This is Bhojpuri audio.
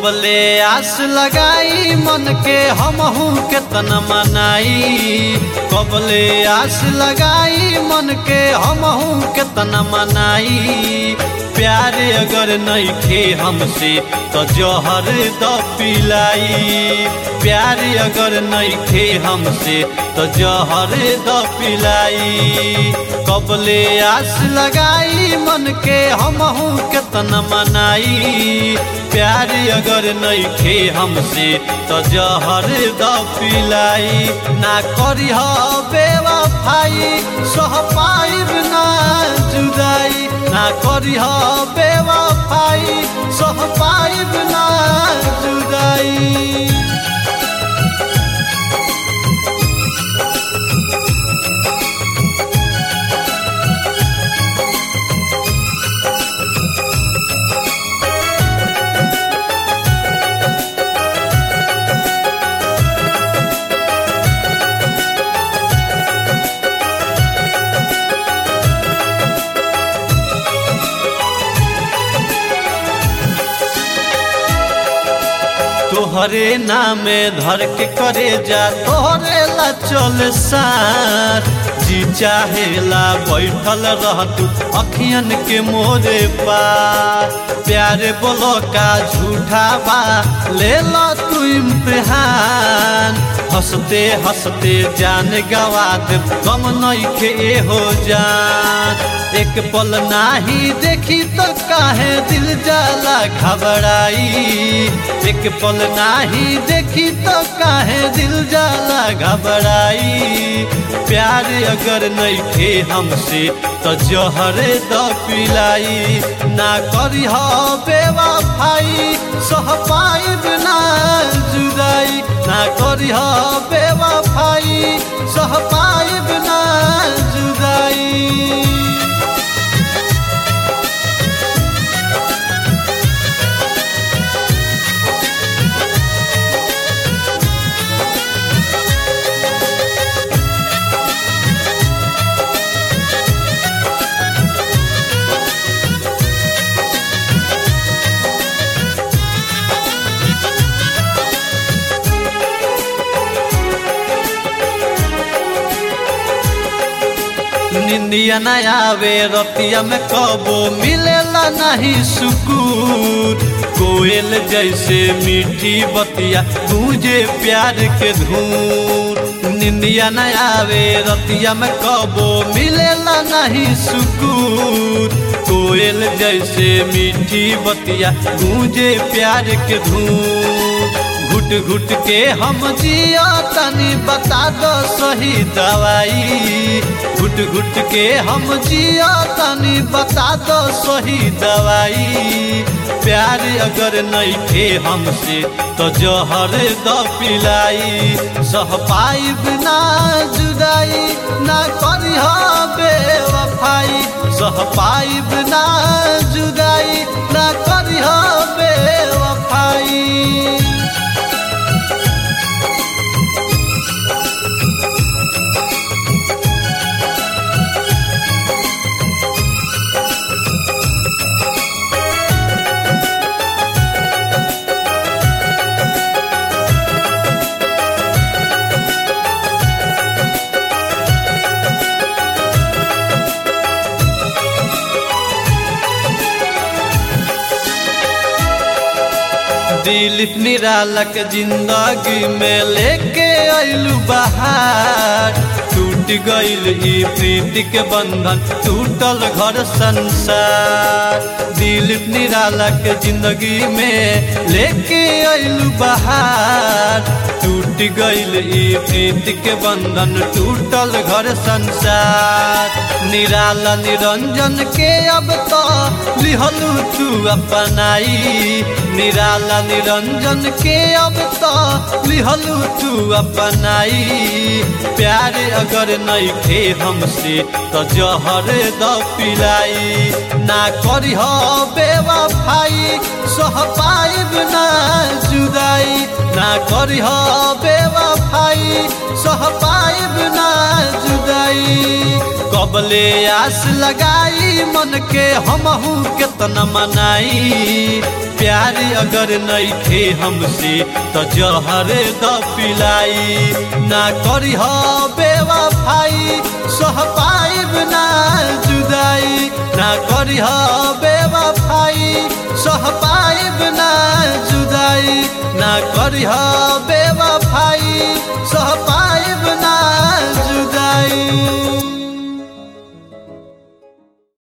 कबले आस लगाई मन के हमहू केतना मनाई। कबले आस लगाई मन के हमहू केतना मनाई। प्यार अगर नइखे हमसे तो जहर द पिलाई। प्यार अगर नइखे हमसे तो जहर द पिलाई। कबले आस लगाई मन के हमहू केतना मनाई। प्यार अगर नइखे हमसे तो जहर द पिलाई। ना करिह बेवफाई सह पाइब ना जुदाई। ना करिह बेवफाई सह पाइब ना जुदाई। तोहरे नामे धर के करे जा तोहरे ला चल सार। जी चाहेला बैठल रह तू अखियन के मोरे पार। प्यारे बोलो का झूठा बा ले लो तू इम्तिहान। हंसते हंसते जान गवा दे गम नइखे हो जान। एक पल नाही देखी तो काहे दिल जाला घबराई। एक पल नाही देखी तो काहे दिल जाला घबराई। प्यार अगर नइखे हमसे तो जहर द पिलाई। ना करिह बेवफाई सह पाइब ना जुदाई। ना करिह बेवफाई सह पाइब ना जुदाई। निंदिया न आवे रतिया में कबो मिलेला नहीं सुकून। कोयल जैसे मीठी बतिया तुझे प्यार के धून। निंदिया न आवे रतिया में कबो मिलेला नहीं सुकून। कोयल जैसे मीठी बतिया तुझे प्यार के धून। घुट घुट के हम जिया तनी बता दो सही दवाई। घुट घुट के हम जिया तनी बता दो सही दवाई। प्यार अगर नइखे हमसे तो जहर द पिलाई। सह पाइब ना जुदाई। ना करिह बेवफाई सह पाइब ना जुदाई। ना करिह बेवफाई। दिलीप निराला के जिंदगी में लेके आइलू बहार। टूट गइल ई प्रीति के बंधन टूटल घर संसार। दिलीप निराला के जिंदगी में लेके आइलू बहार। टूट गइल ई प्रीति के बंधन टूटल घर संसार। निराला निरंजन के अब तो लिहलू तू अपनाई। निराला निरंजन के अब तो लिहलू तू अपनाई। प्यार अगर नइखे हमसे तो जहर द पिलाई। ना करिह बेवफाई सह पाइब ना जुदाई। ना करिह बेवफाई सह पाइब ना जुदाई। कबले आस लगाई मन के हमहू केतना मनाई। प्यार अगर नहीं थे हमसे तो जहरे द पिलाई। ना करी हो बेवफाई सह पाइब ना जुदाई। ना करी हो बेवफाई सह पाइब ना जुदाई। ना करी हो बेवफाई सह